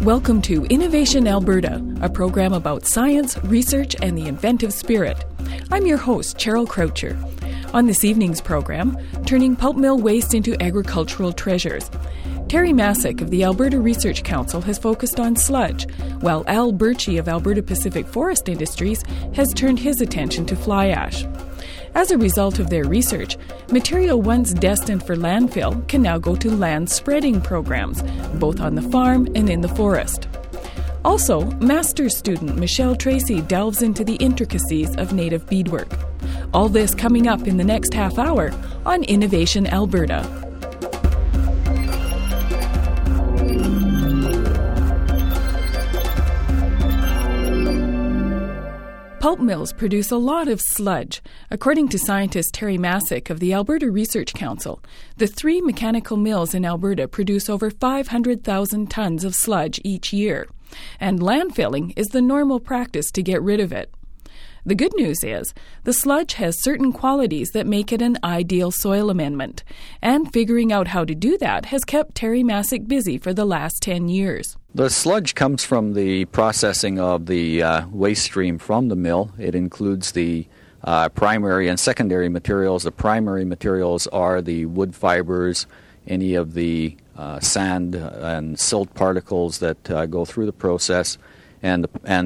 Welcome to Innovation Alberta, a program about science, research, and the inventive spirit. I'm your host, Cheryl Croucher. On this evening's program, turning pulp mill waste into agricultural treasures. Terry Masick of the Alberta Research Council has focused on sludge, while Al Birchie of Alberta Pacific Forest Industries has turned his attention to fly ash. As a result of their research, material once destined for landfill can now go to land spreading programs, both on the farm and in the forest. Also, master's student Michelle Tracy delves into the intricacies of native beadwork. All this coming up in the next half hour on Innovation Alberta. Pulp mills produce a lot of sludge. According to scientist Terry Masick of the Alberta Research Council, the 3 mechanical mills in Alberta produce over 500,000 tons of sludge each year, and landfilling is the normal practice to get rid of it. The good news is, the sludge has certain qualities that make it an ideal soil amendment, and figuring out how to do that has kept Terry Masick busy for the last 10 years. The sludge comes from the processing of the waste stream from the mill. It includes the primary and secondary materials. The primary materials are the wood fibers, any of the sand and silt particles that go through the process, and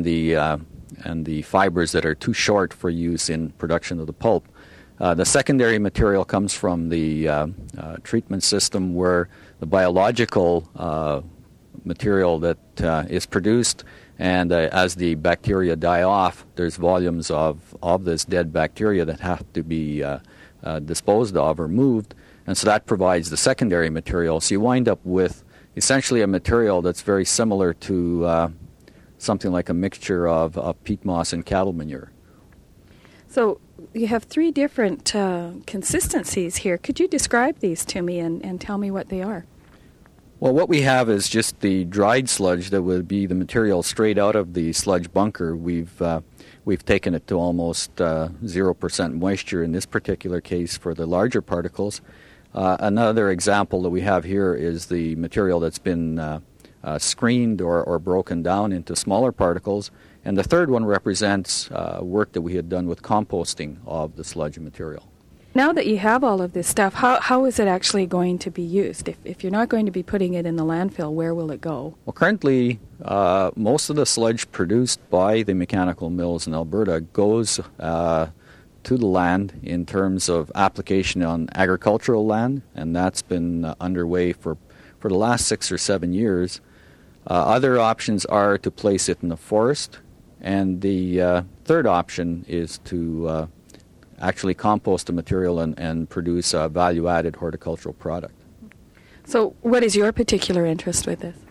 the fibers that are too short for use in production of the pulp. The secondary material comes from the treatment system, where the biological material that is produced, and as the bacteria die off, there's volumes of this dead bacteria that have to be disposed of or moved, and so that provides the secondary material. So you wind up with essentially a material that's very similar to something like a mixture of peat moss and cattle manure. So you have 3 different consistencies here. Could you describe these to me and tell me what they are? Well, what we have is just the dried sludge that would be the material straight out of the sludge bunker. We've taken it to almost 0% moisture in this particular case for the larger particles. Another example that we have here is the material that's been screened or broken down into smaller particles. And the third one represents work that we had done with composting of the sludge material. Now that you have all of this stuff, how is it actually going to be used? If you're not going to be putting it in the landfill, where will it go? Well, currently, most of the sludge produced by the mechanical mills in Alberta goes to the land in terms of application on agricultural land, and that's been underway for the last 6 or 7 years. Other options are to place it in the forest, and the third option is to actually compost the material and produce a value-added horticultural product. So what is your particular interest with this?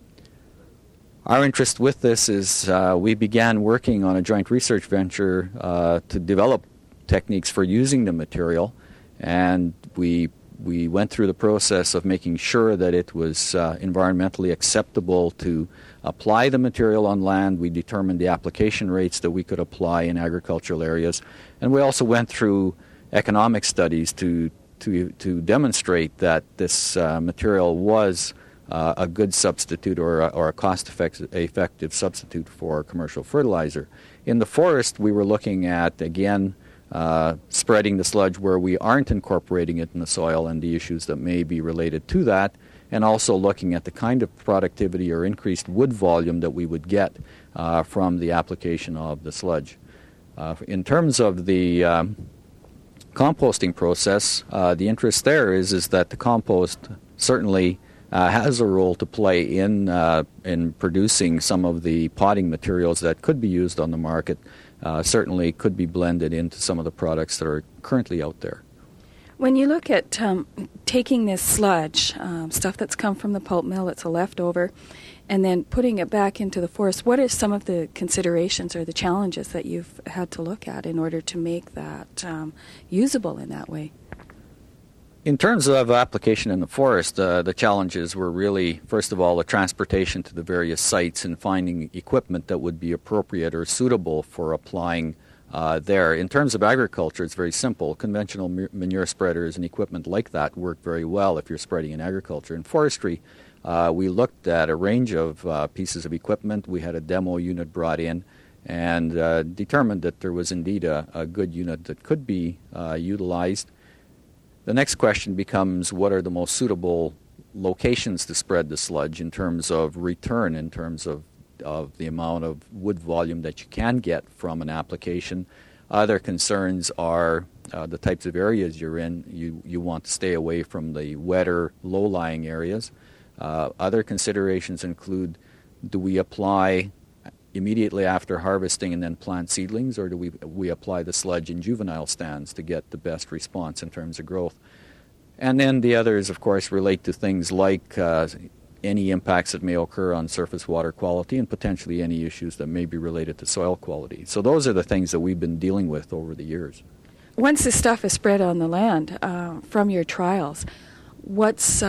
Our interest with this is we began working on a joint research venture to develop techniques for using the material, and we went through the process of making sure that it was environmentally acceptable to apply the material on land. We determined the application rates that we could apply in agricultural areas, and we also went through economic studies to demonstrate that this material was a good substitute or a cost-effective substitute for commercial fertilizer. In the forest, we were looking at, again, spreading the sludge where we aren't incorporating it in the soil and the issues that may be related to that, and also looking at the kind of productivity or increased wood volume that we would get from the application of the sludge. In terms of the composting process, the interest there is that the compost certainly has a role to play in producing some of the potting materials that could be used on the market. Certainly could be blended into some of the products that are currently out there. When you look at taking this sludge, stuff that's come from the pulp mill, it's a leftover, and then putting it back into the forest, what are some of the considerations or the challenges that you've had to look at in order to make that usable in that way? In terms of application in the forest, the challenges were really, first of all, the transportation to the various sites and finding equipment that would be appropriate or suitable for applying there. In terms of agriculture, it's very simple. Conventional manure spreaders and equipment like that work very well if you're spreading in agriculture. In forestry, We looked at a range of pieces of equipment. We had a demo unit brought in and determined that there was indeed a good unit that could be utilized. The next question becomes, what are the most suitable locations to spread the sludge in terms of return, in terms of the amount of wood volume that you can get from an application. Other concerns are the types of areas you're in. You want to stay away from the wetter, low-lying areas. Other considerations include, do we apply immediately after harvesting and then plant seedlings, or do we apply the sludge in juvenile stands to get the best response in terms of growth? And then the others, of course, relate to things like any impacts that may occur on surface water quality and potentially any issues that may be related to soil quality. So those are the things that we've been dealing with over the years. Once this stuff is spread on the land from your trials, what's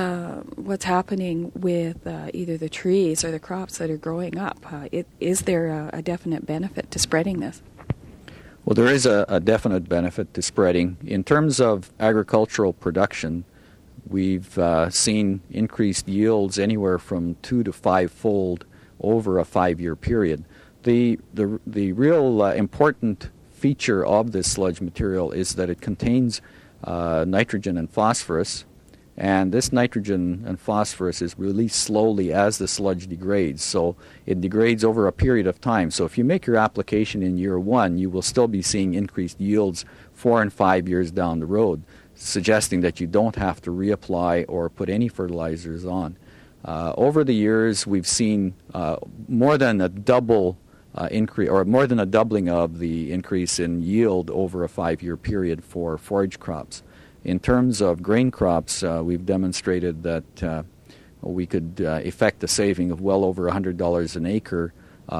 happening with either the trees or the crops that are growing up? Is there a definite benefit to spreading this? Well, there is a definite benefit to spreading. In terms of agricultural production, we've seen increased yields anywhere from 2 to 5-fold over a 5-year period. The real important feature of this sludge material is that it contains nitrogen and phosphorus, and this nitrogen and phosphorus is released slowly as the sludge degrades. So it degrades over a period of time. So if you make your application in year 1, you will still be seeing increased yields 4 and 5 years down the road, suggesting that you don't have to reapply or put any fertilizers on. Over the years, we've seen more than a double increase, or more than a doubling of the increase in yield over a 5-year period for forage crops. In terms of grain crops, we've demonstrated that we could effect a saving of well over $100 an acre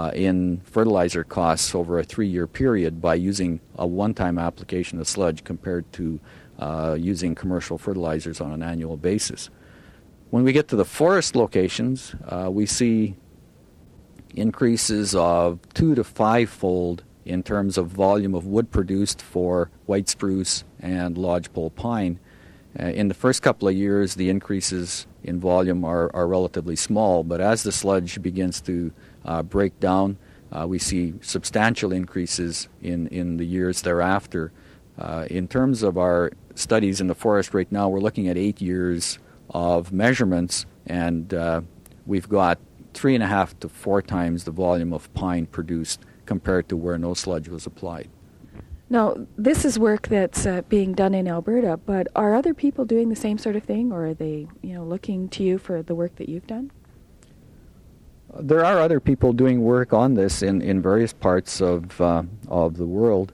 in fertilizer costs over a 3-year period by using a one-time application of sludge compared to using commercial fertilizers on an annual basis. When we get to the forest locations, we see increases of 2 to 5-fold in terms of volume of wood produced for white spruce and lodgepole pine. In the first couple of years, the increases in volume are relatively small, but as the sludge begins to break down, we see substantial increases in the years thereafter. In terms of our studies in the forest right now, we're looking at 8 years of measurements, and we've got 3.5 to 4 times the volume of pine produced compared to where no sludge was applied. Now, this is work that's being done in Alberta, but are other people doing the same sort of thing, or are they, looking to you for the work that you've done? There are other people doing work on this in various parts of the world.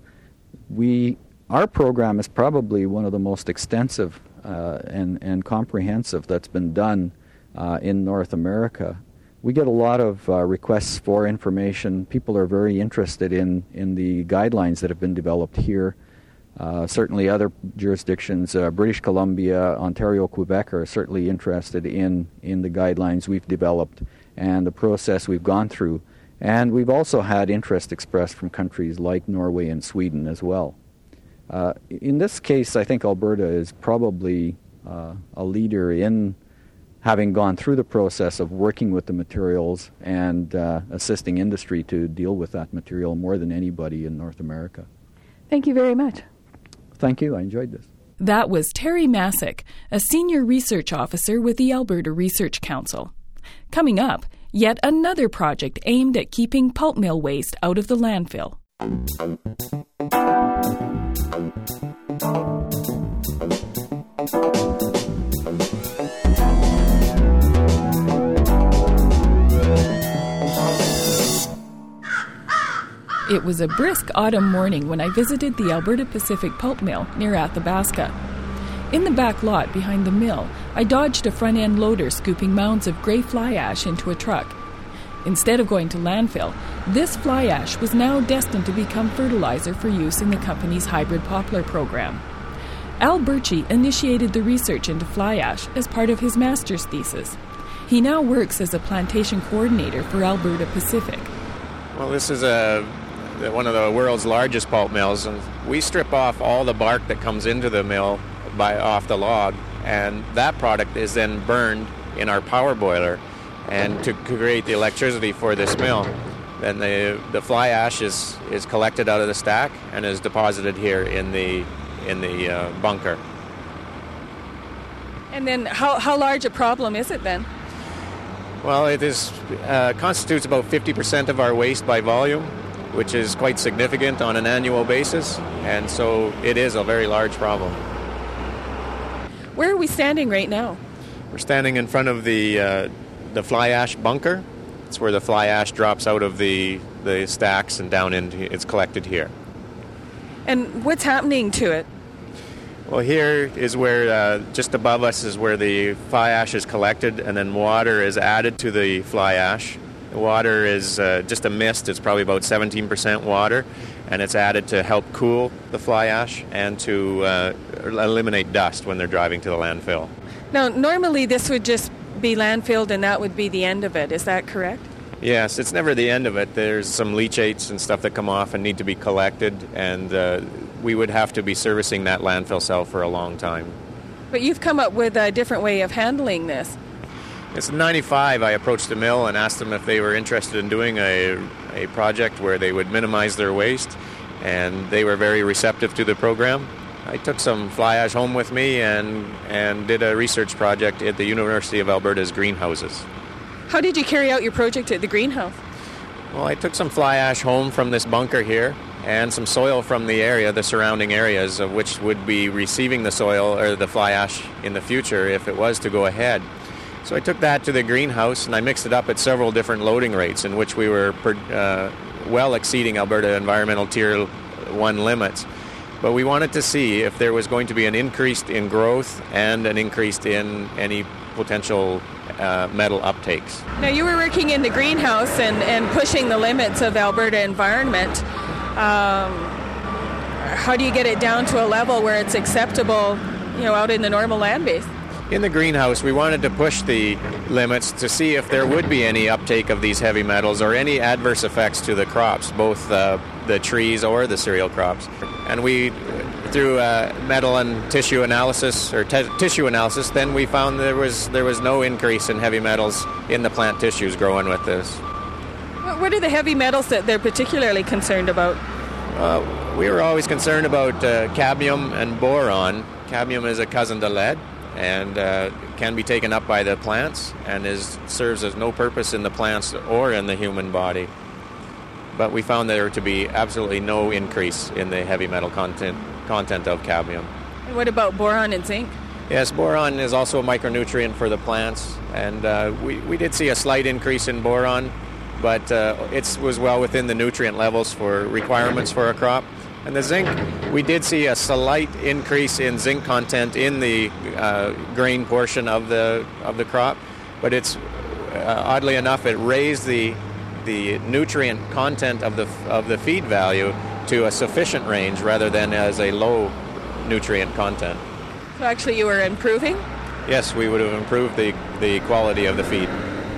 Our program is probably one of the most extensive and comprehensive that's been done in North America. We get a lot of requests for information. People are very interested in the guidelines that have been developed here. Certainly other jurisdictions, British Columbia, Ontario, Quebec, are certainly interested in the guidelines we've developed and the process we've gone through. And we've also had interest expressed from countries like Norway and Sweden as well. In this case, I think Alberta is probably a leader in having gone through the process of working with the materials and assisting industry to deal with that material more than anybody in North America. Thank you very much. Thank you. I enjoyed this. That was Terry Masick, a senior research officer with the Alberta Research Council. Coming up, yet another project aimed at keeping pulp mill waste out of the landfill. It was a brisk autumn morning when I visited the Alberta Pacific Pulp Mill near Athabasca. In the back lot behind the mill, I dodged a front-end loader scooping mounds of grey fly ash into a truck. Instead of going to landfill, this fly ash was now destined to become fertilizer for use in the company's hybrid poplar program. Al Birchie initiated the research into fly ash as part of his master's thesis. He now works as a plantation coordinator for Alberta Pacific. Well, this is one of the world's largest pulp mills, and we strip off all the bark that comes into the mill off the log, and that product is then burned in our power boiler and to create the electricity for this mill. Then the fly ash is collected out of the stack and is deposited here in the bunker. And then how large a problem is it then? Well, it constitutes about 50% of our waste by volume, which is quite significant on an annual basis, and so it is a very large problem. Where are we standing right now? We're standing in front of the fly ash bunker. It's where the fly ash drops out of the stacks and down into it's collected here. And what's happening to it? Well, here is where, just above us is where the fly ash is collected, and then water is added to the fly ash. The water is just a mist. It's probably about 17% water, and it's added to help cool the fly ash and to eliminate dust when they're driving to the landfill. Now, normally this would just be landfilled and that would be the end of it. Is that correct? Yes, it's never the end of it. There's some leachates and stuff that come off and need to be collected, and we would have to be servicing that landfill cell for a long time. But you've come up with a different way of handling this. It's in 95, I approached the mill and asked them if they were interested in doing a project where they would minimize their waste, and they were very receptive to the program. I took some fly ash home with me and did a research project at the University of Alberta's greenhouses. How did you carry out your project at the greenhouse? Well, I took some fly ash home from this bunker here and some soil from the area, the surrounding areas of which would be receiving the soil or the fly ash in the future if it was to go ahead. So I took that to the greenhouse and I mixed it up at several different loading rates in which we were well exceeding Alberta Environmental Tier 1 limits. But we wanted to see if there was going to be an increase in growth and an increase in any potential metal uptakes. Now, you were working in the greenhouse and pushing the limits of Alberta environment. How do you get it down to a level where it's acceptable, out in the normal land base? In the greenhouse, we wanted to push the limits to see if there would be any uptake of these heavy metals or any adverse effects to the crops, both the trees or the cereal crops. And we, through metal and tissue analysis, then we found there was no increase in heavy metals in the plant tissues growing with this. What are the heavy metals that they're particularly concerned about? We were always concerned about cadmium and boron. Cadmium is a cousin to lead and can be taken up by the plants and serves as no purpose in the plants or in the human body. But we found there to be absolutely no increase in the heavy metal content of cadmium. And what about boron and zinc? Yes, boron is also a micronutrient for the plants, and we did see a slight increase in boron, but it was well within the nutrient levels for requirements for a crop. And the zinc, we did see a slight increase in zinc content in the grain portion of the crop, but it's oddly enough, it raised the nutrient content of the feed value to a sufficient range rather than as a low nutrient content. So actually you were improving? Yes, we would have improved the quality of the feed.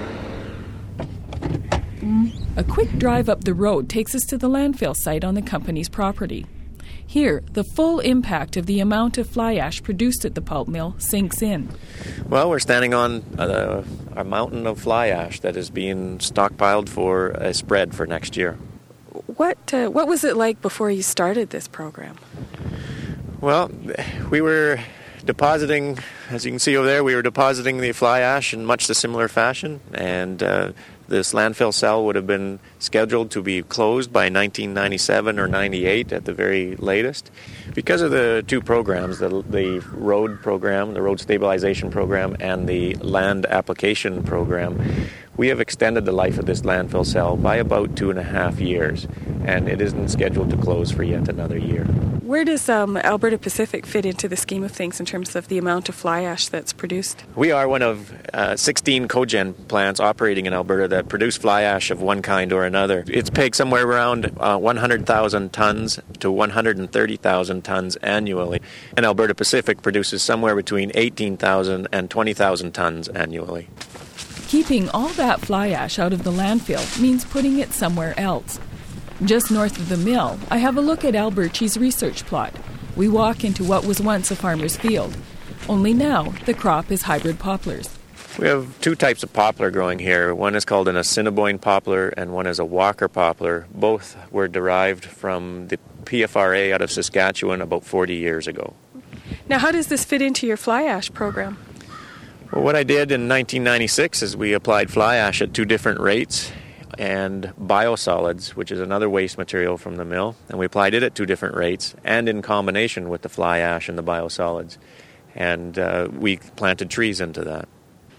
A quick drive up the road takes us to the landfill site on the company's property. Here, the full impact of the amount of fly ash produced at the pulp mill sinks in. Well, we're standing on a mountain of fly ash that is being stockpiled for a spread for next year. What was it like before you started this program? Well, we were depositing, as you can see over there, we were depositing the fly ash in much the similar fashion, and this landfill cell would have been scheduled to be closed by 1997 or 98 at the very latest. Because of the two programs, the road program, the road stabilization program, and the land application program, we have extended the life of this landfill cell by about 2.5 years, and it isn't scheduled to close for yet another year. Where does Alberta Pacific fit into the scheme of things in terms of the amount of fly ash that's produced? We are one of 16 cogen plants operating in Alberta that produce fly ash of one kind or another. It's pegged somewhere around 100,000 tons to 130,000 tons annually, and Alberta Pacific produces somewhere between 18,000 and 20,000 tons annually. Keeping all that fly ash out of the landfill means putting it somewhere else. Just north of the mill, I have a look at Alberchi's research plot. We walk into what was once a farmer's field. Only now, the crop is hybrid poplars. We have two types of poplar growing here. One is called an Assiniboine poplar and one is a Walker poplar. Both were derived from the PFRA out of Saskatchewan about 40 years ago. Now, how does this fit into your fly ash program? Well, what I did in 1996 is we applied fly ash at two different rates and biosolids, which is another waste material from the mill, and we applied it at two different rates and in combination with the fly ash and the biosolids. And we planted trees into that.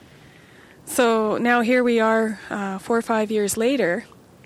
So now here we are 4 or 5 years later.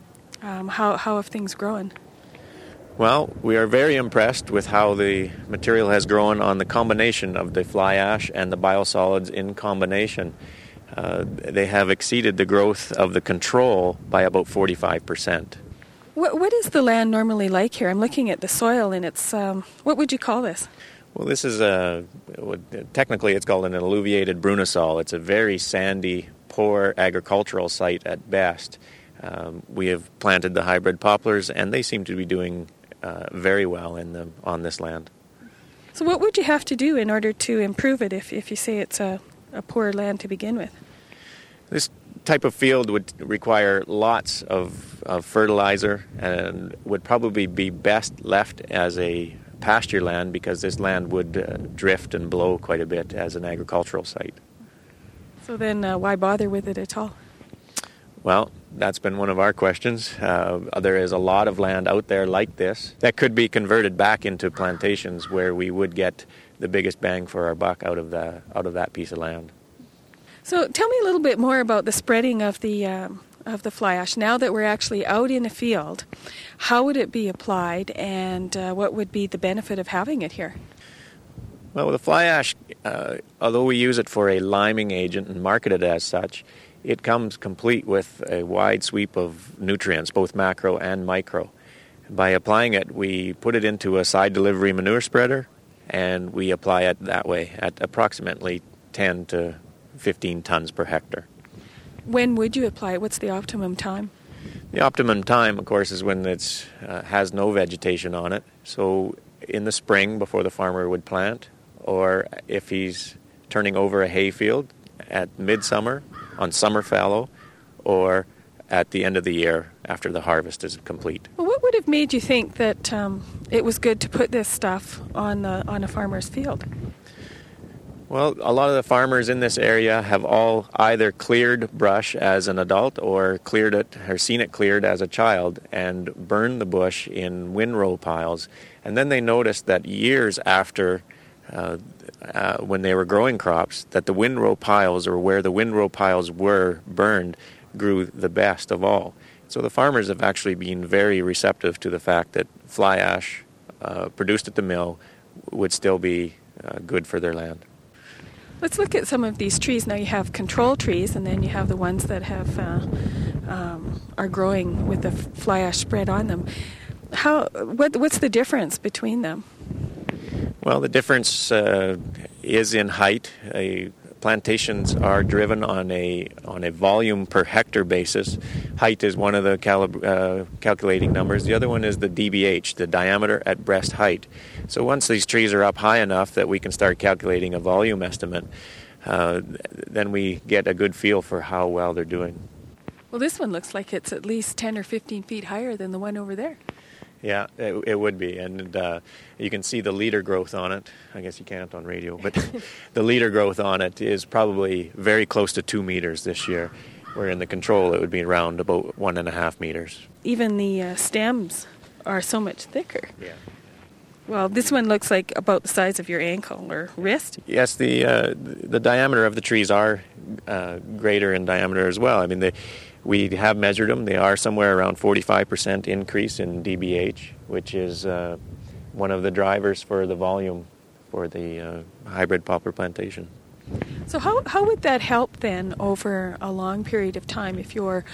How have things grown? Well, we are very impressed with how the material has grown on the combination of the fly ash and the biosolids in combination. They have exceeded the growth of the control by about 45%. What is the land normally like here? I'm looking at the soil and it's, what would you call this? Well, this is technically it's called an alluviated brunisol. It's a very sandy, poor agricultural site at best. We have planted the hybrid poplars and they seem to be doing very well on this land. So what would you have to do in order to improve it if you say it's a poor land to begin with? This type of field would require lots of fertilizer and would probably be best left as a pasture land because this land would drift and blow quite a bit as an agricultural site. So then why bother with it at all? Well, that's been one of our questions. There is a lot of land out there like this that could be converted back into plantations where we would get the biggest bang for our buck out of that piece of land. So tell me a little bit more about the spreading of the fly ash. Now that we're actually out in a field, how would it be applied and what would be the benefit of having it here? Well, the fly ash, although we use it for a liming agent and market it as such, it comes complete with a wide sweep of nutrients, both macro and micro. By applying it, we put it into a side delivery manure spreader and we apply it that way at approximately 10 to 15 tons per hectare. When would you apply it? What's the optimum time? The optimum time, of course, is when it has no vegetation on it. So in the spring before the farmer would plant, or if he's turning over a hayfield at midsummer on summer fallow, or at the end of the year after the harvest is complete. Well, what would have made you think that it was good to put this stuff on a farmer's field? Well, a lot of the farmers in this area have all either cleared brush as an adult or cleared it or seen it cleared as a child and burned the bush in windrow piles. And then they noticed that years after when they were growing crops, that the windrow piles or where the windrow piles were burned grew the best of all. So the farmers have actually been very receptive to the fact that fly ash produced at the mill would still be good for their land. Let's look at some of these trees. Now you have control trees, and then you have the ones that have are growing with the fly ash spread on them. What's the difference between them? Well, the difference is in height. Plantations are driven on a volume per hectare basis. Height is one of the calculating numbers. The other one is the DBH, the diameter at breast height. So once these trees are up high enough that we can start calculating a volume estimate, then we get a good feel for how well they're doing. Well, this one looks like it's at least 10 or 15 feet higher than the one over there. Yeah, it would be, and you can see the leader growth on it. I guess you can't on radio, but the leader growth on it is probably very close to 2 meters this year, where in the control it would be around about 1.5 meters. Even the stems are so much thicker. Yeah. Well, this one looks like about the size of your ankle or wrist. Yes, the diameter of the trees are greater in diameter as well. I mean, we have measured them. They are somewhere around 45% increase in DBH, which is one of the drivers for the volume for the hybrid poplar plantation. So how would that help then over a long period of time if you're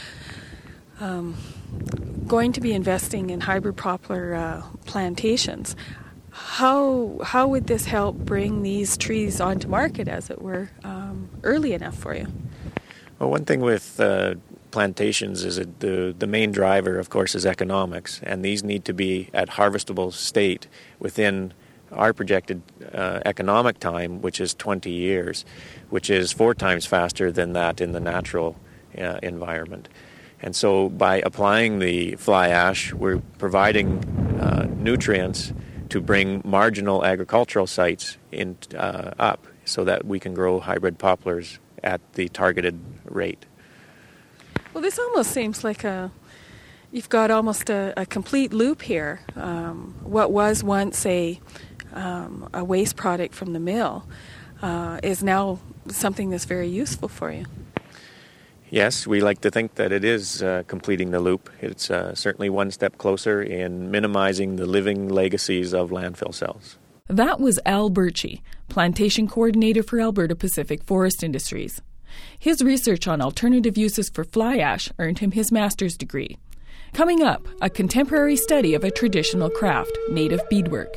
going to be investing in hybrid poplar plantations? How would this help bring these trees onto market, as it were, early enough for you? Well, one thing with plantations is that the main driver, of course, is economics, and these need to be at harvestable state within our projected economic time, which is 20 years, which is 4 times faster than that in the natural environment. And so by applying the fly ash, we're providing nutrients to bring marginal agricultural sites up so that we can grow hybrid poplars at the targeted rate. Well, this almost seems like you've got almost a complete loop here. What was once a waste product from the mill is now something that's very useful for you. Yes, we like to think that it is completing the loop. It's certainly one step closer in minimizing the living legacies of landfill cells. That was Al Birchie, plantation coordinator for Alberta Pacific Forest Industries. His research on alternative uses for fly ash earned him his master's degree. Coming up, a contemporary study of a traditional craft, native beadwork.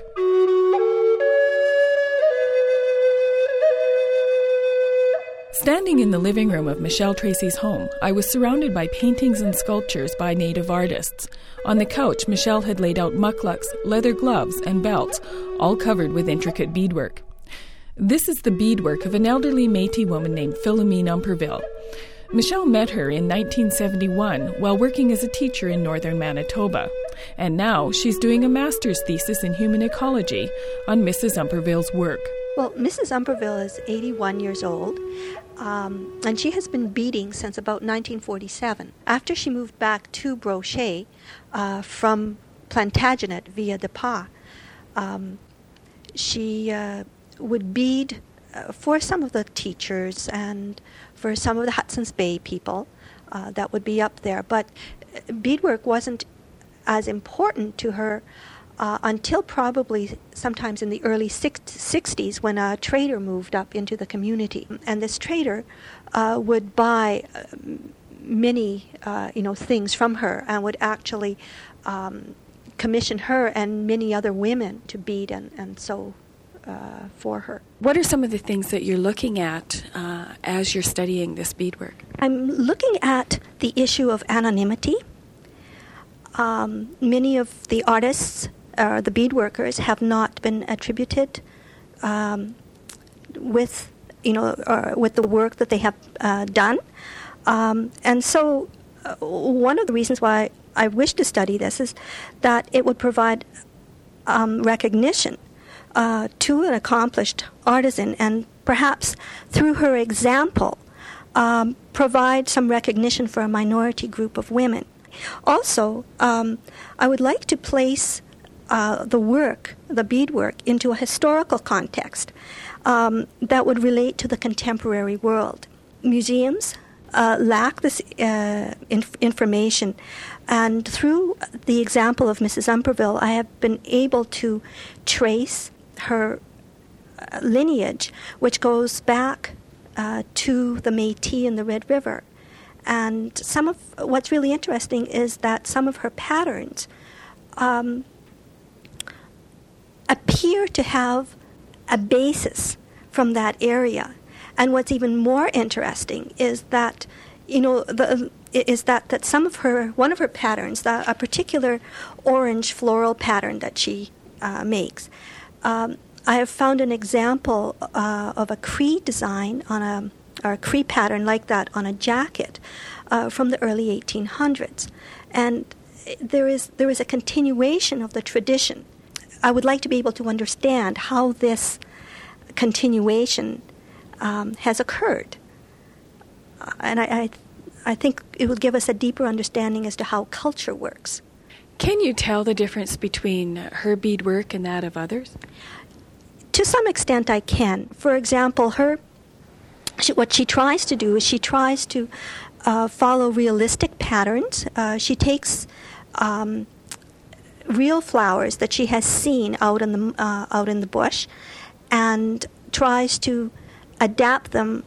Standing in the living room of Michelle Tracy's home, I was surrounded by paintings and sculptures by native artists. On the couch, Michelle had laid out mucklucks, leather gloves, and belts, all covered with intricate beadwork. This is the beadwork of an elderly Métis woman named Philomene Umperville. Michelle met her in 1971 while working as a teacher in northern Manitoba. And now she's doing a master's thesis in human ecology on Mrs. Umperville's work. Well, Mrs. Umperville is 81 years old, and she has been beading since about 1947. After she moved back to Brochet from Plantagenet via De Pas, she would bead for some of the teachers and for some of the Hudson's Bay people that would be up there. But beadwork wasn't as important to her until probably sometimes in the early 60s when a trader moved up into the community. And this trader would buy many things from her and would actually commission her and many other women to bead and sew for her. What are some of the things that you're looking at as you're studying this beadwork? I'm looking at the issue of anonymity. Many of the artists, the beadworkers, have not been attributed with the work that they have done, and so one of the reasons why I wish to study this is that it would provide recognition to an accomplished artisan, and perhaps through her example provide some recognition for a minority group of women. Also, I would like to place the beadwork, into a historical context that would relate to the contemporary world. Museums lack this information, and through the example of Mrs. Umperville, I have been able to trace her lineage, which goes back to the Métis and the Red River. And some of what's really interesting is that some of her patterns appear to have a basis from that area. And what's even more interesting is that, that some of one of her patterns, a particular orange floral pattern that she makes, I have found an example of a Cree design or a Cree pattern like that on a jacket from the early 1800s. And there is a continuation of the tradition. I would like to be able to understand how this continuation has occurred. And I think it will give us a deeper understanding as to how culture works. Can you tell the difference between her beadwork and that of others? To some extent I can. For example, what she tries to do is she tries to follow realistic patterns. She takes real flowers that she has seen out in the bush, and tries to adapt them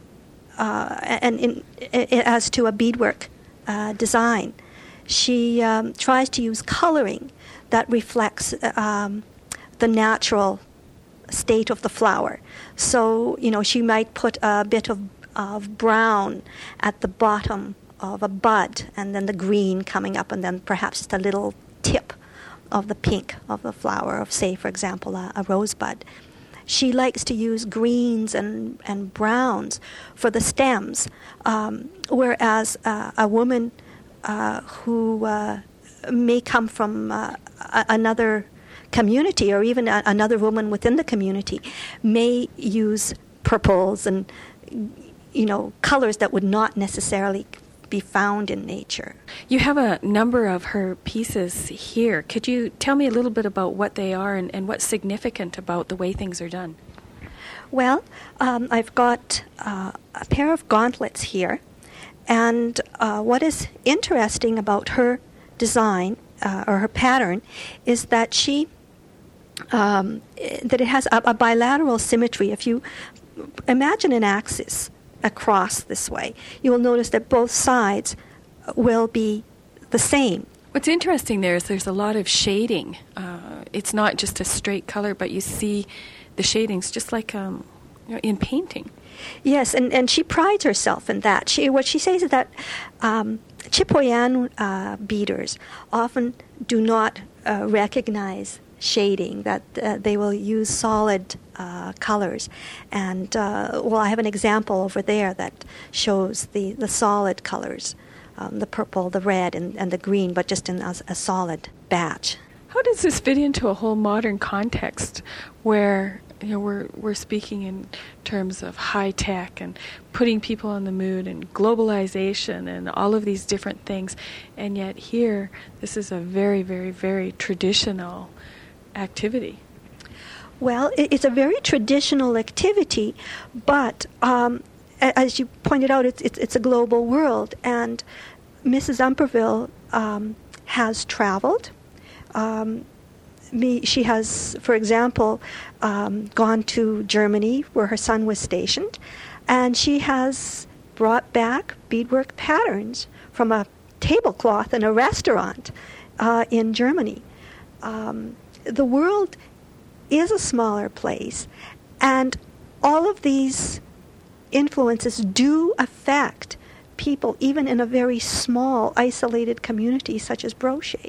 as to a beadwork design. She tries to use coloring that reflects the natural state of the flower. So, she might put a bit of brown at the bottom of a bud, and then the green coming up, and then perhaps just a little tip of the pink of the flower of, say, for example, a rosebud. She likes to use greens and browns for the stems, whereas a woman who may come from another community, or even another woman within the community, may use purples and colors that would not necessarily be found in nature. You have a number of her pieces here. Could you tell me a little bit about what they are and what's significant about the way things are done? Well, I've got a pair of gauntlets here, and what is interesting about her design or her pattern is that that it has a bilateral symmetry. If you imagine an axis across this way, you will notice that both sides will be the same. What's interesting there is there's a lot of shading. It's not just a straight color, but you see the shadings just like in painting. Yes, and she prides herself in that. What she says is that Chipewyan beaders often do not recognize shading, that they will use solid colors. And, I have an example over there that shows the solid colors, the purple, the red, and the green, but just in a solid batch. How does this fit into a whole modern context where we're speaking in terms of high tech and putting people on the moon and globalization and all of these different things, and yet here this is a very, very, very traditional activity? Well, it's a very traditional activity, but as you pointed out, it's a global world, and Mrs. Umperville has traveled. She has, for example, gone to Germany where her son was stationed, and she has brought back beadwork patterns from a tablecloth in a restaurant in Germany. The world is a smaller place, and all of these influences do affect people, even in a very small, isolated community such as Brochet.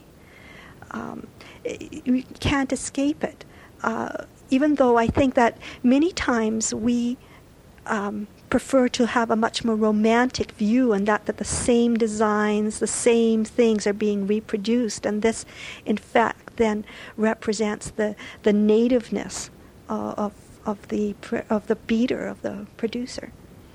You can't escape it. Even though I think that many times we prefer to have a much more romantic view, and that the same designs, the same things are being reproduced, and this, in fact, then represents the nativeness of the beader, of the producer.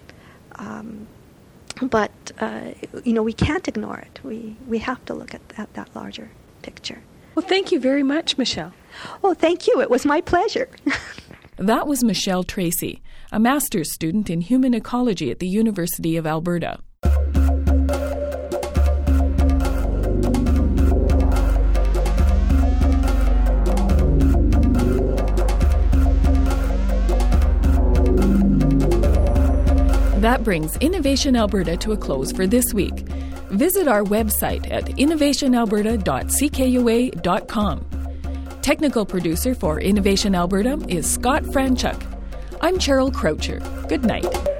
But we can't ignore it. We have to look at that larger picture. Well, thank you very much, Michelle. Oh, thank you. It was my pleasure. That was Michelle Tracy, a master's student in human ecology at the University of Alberta. That brings Innovation Alberta to a close for this week. Visit our website at innovationalberta.ckua.com. Technical producer for Innovation Alberta is Scott Franchuk. I'm Cheryl Croucher. Good night.